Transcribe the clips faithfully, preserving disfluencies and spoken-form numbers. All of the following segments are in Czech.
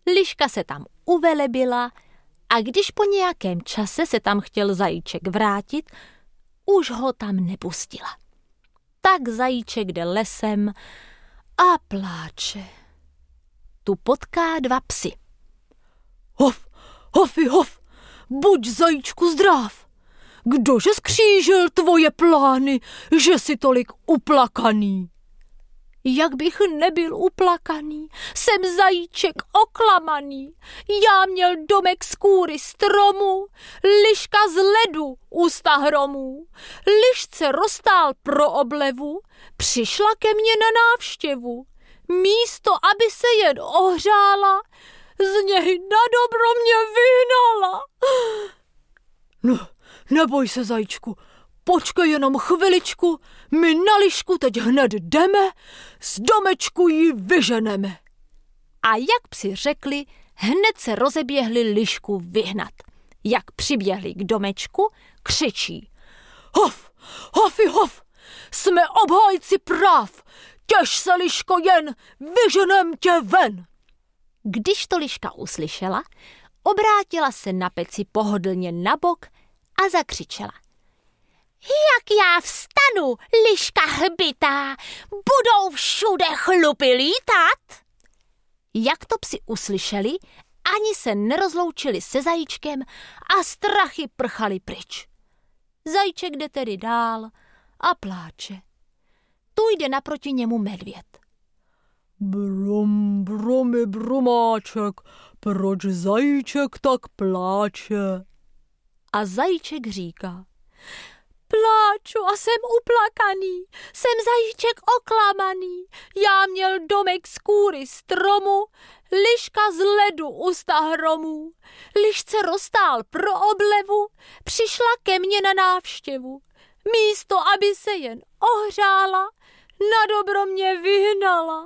Liška se tam uvelebila a když po nějakém čase se tam chtěl zajíček vrátit, už ho tam nepustila. Tak zajíček jde lesem a pláče. Tu potká dva psy. Hof, hofi, hof, buď zajíčku zdrav. Kdože skřížil tvoje plány, že jsi tolik uplakaný? Jak bych nebyl uplakaný, jsem zajíček oklamaný. Já měl domek z kůry stromu, liška z ledu ústa hromů. Lišce roztál pro oblevu, přišla ke mně na návštěvu. Místo, aby se jen ohřála, z něj na dobro mě vyhnala. No, neboj se, zajíčku, počkej jenom chviličku, my na lišku teď hned jdeme, z domečku ji vyženeme. A jak psi řekli, hned se rozeběhli lišku vyhnat. Jak přiběhli k domečku, křičí. Hof, hofi, hof, jsme obhájci práv, těž se, liško, jen, vyženem tě ven. Když to liška uslyšela, obrátila se na peci pohodlně na bok a zakřičela. Jak já vstanu, liška hbitá, budou všude chlupy lítat? Jak to psi uslyšeli, ani se nerozloučili se zajíčkem a strachy prchali pryč. Zajíček jde tedy dál a pláče. Tu jde naproti němu medvěd. Brum, brumy, brumáček, proč zajíček tak pláče? A zajíček říká. Pláču a jsem uplakaný, jsem zajíček oklamaný. Já měl domek z kůry stromu, liška z ledu ústa hromů. Lišce roztál pro oblevu, přišla ke mně na návštěvu. Místo, aby se jen ohřála, na dobro mě vyhnala.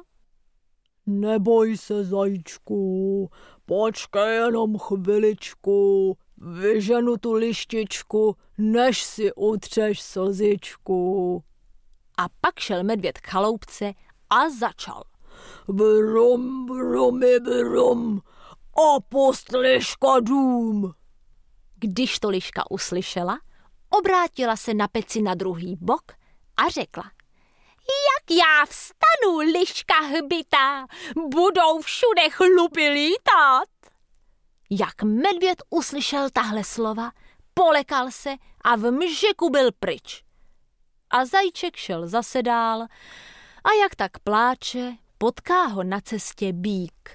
Neboj se, zajíčku, počkej jenom chviličku, vyženu tu lištičku, než si utřeš slzičku. A pak šel medvěd k chaloupce a začal. Brum, brumy, brum, opust, liško, dům. Když to liška uslyšela, obrátila se na peci na druhý bok a řekla. Jak já vstanu, liška hbitá, budou všude chlupy lítat. Jak medvěd uslyšel tahle slova, polekal se a v mžiku byl pryč. A zajíček šel zase dál a jak tak pláče, potká ho na cestě býk.